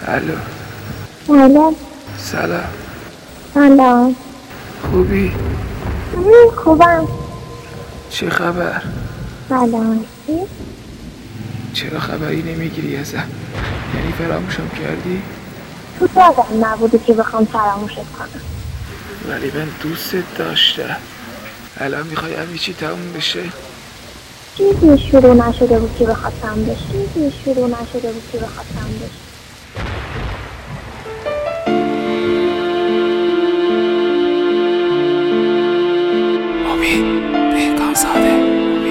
الو. بله. سلام. سلام. خوبی؟ خوبم. چه خبر؟ سلام. چرا خبری نمیگیری ازم؟ یعنی فراموشم کردی؟ تو یادم نبوده که بخوام فراموشت کنم، ولی من دوستت داشتم. الان میخوای همه چی تموم بشه؟ چیزی شروع نشده بود که بخواد تموم بشه. چیزی شروع نشده بود که بخواد تموم بشه. امید بهکارزاده.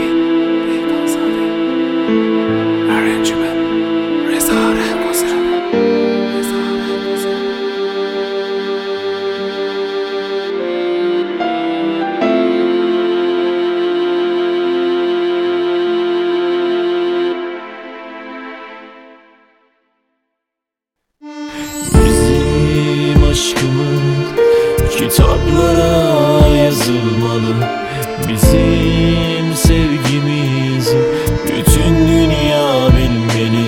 ارنجمنت رضا رهگذر. Bizim aşkımız kitaplara yazılmalı. Bizim sevgimizi bütün dünya bilmeli.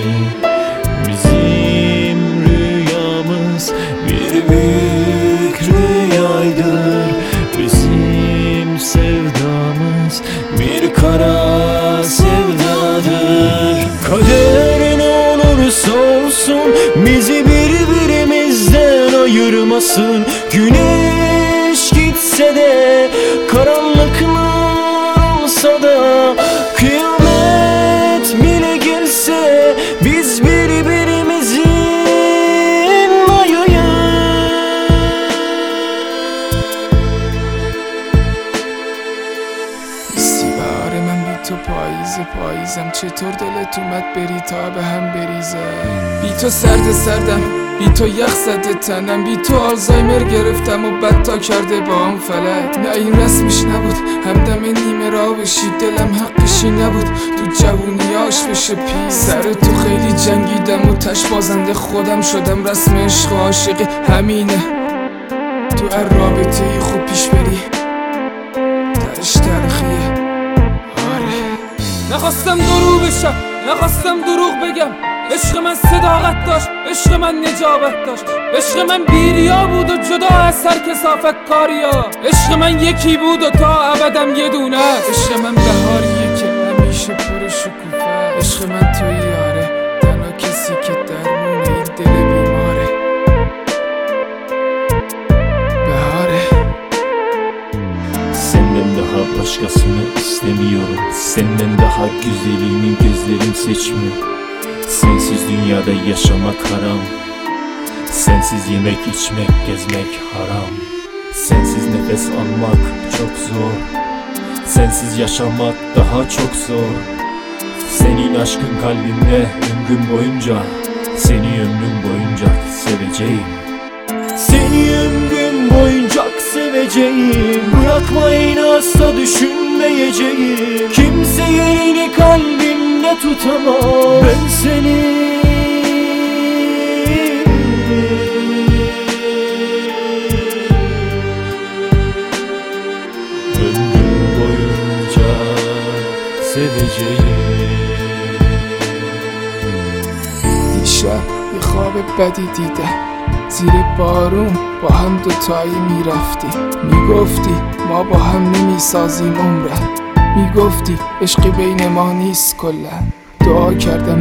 Bizim rüyamız bir büyük rüyaydır. Bizim sevdamız bir kara sevdadır. Kader ne olursa olsun bizi birbirimizden ayırmasın. Güneş gitse de karanlıklar olsa da kıyamet bile gelse biz birbirimizin ayıyız. استیبار من بی تو پاییزم چطور دلت اومد بری تا به هم بریزم. بی تو سردم، بی تو یخ زده تنم، بی تو آلزایمر گرفتم و بدتا کرده با هم فلک. نه این رسمش نبود همدم نیمه را بشی، دلم حقشی نبود تو جوونیاش بشه پی. سر تو خیلی جنگیدم و تش بازنده خودم شدم، رسم عشق و عاشقی همینه. تو هر رابطه ای خوب پیش بری درش تلخیه. آره نخواستم درو بشم، نخواستم دروغ بگم. عشق من صداقت داشت، عشق من نجابت داشت. عشق من بیریا بود و جدا از هر کثافت کاریا. عشق من یکی بود و تا ابدم یه دونه. عشق من بهاریه که همیشه پر شکوفه. عشق من توی یاره، تنها کسی که درمون این دل بیماره. Behare. Senden daha başkasını istemiyorum. Senden daha güzelini gözlerim seçmiyor. Sensiz dünyada yaşamak haram. Sensiz yemek içmek gezmek haram. Sensiz nefes almak çok zor. Sensiz yaşamak daha çok zor. Senin aşkın kalbimde ömrüm boyunca. Seni ömrüm boyunca seveceğim. Seni ömrüm boyunca seveceğim. Bırakmayın asla düşünmeyeceğim. Kimse yerini kalbimde tutamam. Ben seni ömrüm boyunca seveceğim. دیشب یه خواب بدی دیدم، زیر بارون با هم دوتایی میرفتی. میگفتی ما با هم نمیسازیم عمرن، میگفتی عشقی بین ما نیست کلن. دعا کردم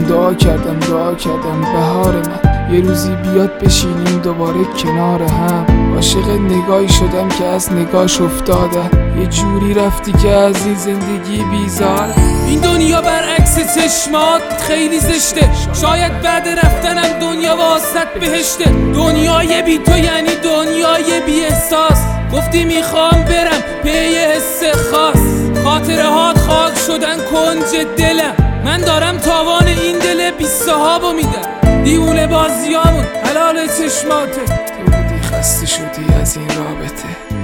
بهار من یه روزی بیاد بشینیم دوباره کنار هم. عاشق نگاهی شدم که از نگاهش افتادم. یه جوری رفتی که از این زندگی بیزارم. این دنیا برعکس چشمات خیلی زشته، شاید بعد رفتنم دنیا واسط بهشته. دنیای بی تو یعنی دنیای بی احساس. گفتی میخوام برم پی حس خاص، خاطره هات خاک شدن کنج دلم. من دارم تاوان این دل بی صحابو میدم. دیوونه بازیامون حلال چشماته. تو بودی خسته شدی از این رابطه،